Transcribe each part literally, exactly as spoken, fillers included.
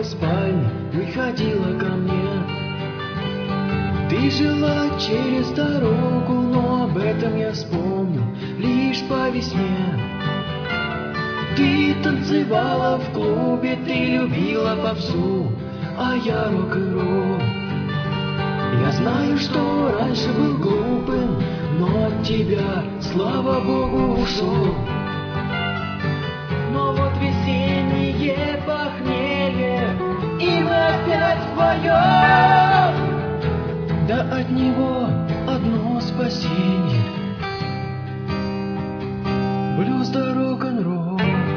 твоей спальни выходила ко мне. Ты жила через дорогу, но об этом я вспомнил лишь по весне. Ты танцевала в клубе, ты любила попсу, а я рок-н-ролл. Я знаю, что раньше был глупым, но от тебя, слава Богу, ушел. Но вот весеннее похмелье, и мы опять вдвоем. Да от него одно спасенье — блюз да рок-н-ролл.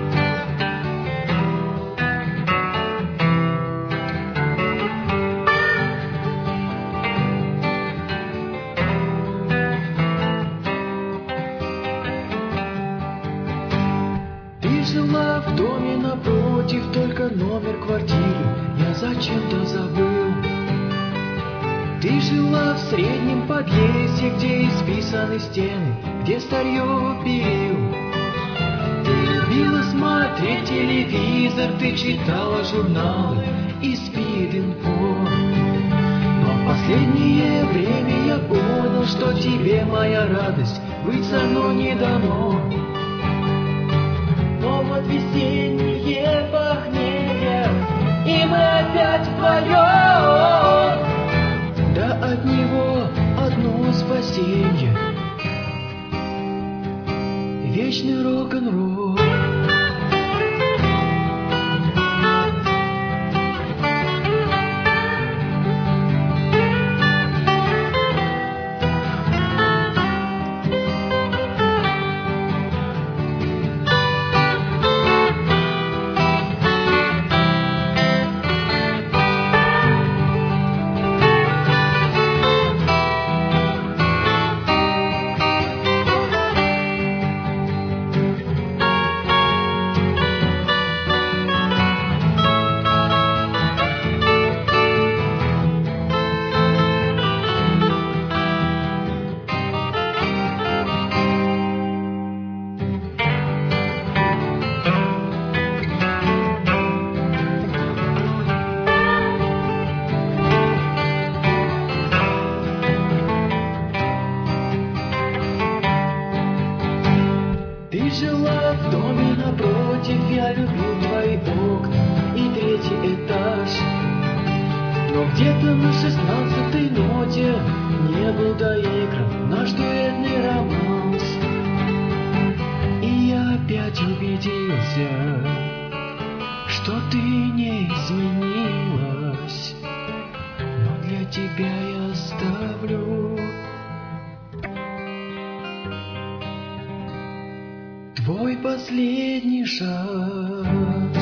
Жила в доме напротив, только номер квартиры я зачем-то забыл. Ты жила в среднем подъезде, где исписаны стены, где старье перил. Ты любила смотреть телевизор, ты читала журналы и спид-инфо. Но в последнее время я понял, что тебе моя радость быть со мной не дано. Но вот весеннее похмелье, и мы опять вдвоем. Да от него одно спасенье — вечный рок-н-ролл. Ты жила в доме напротив, я любил твои окна и третий этаж. Но где-то на шестнадцатой ноте не был доигран наш дуэтный романс. И я опять убедился, что ты не изменилась, но для тебя я оставлю твой последний шанс.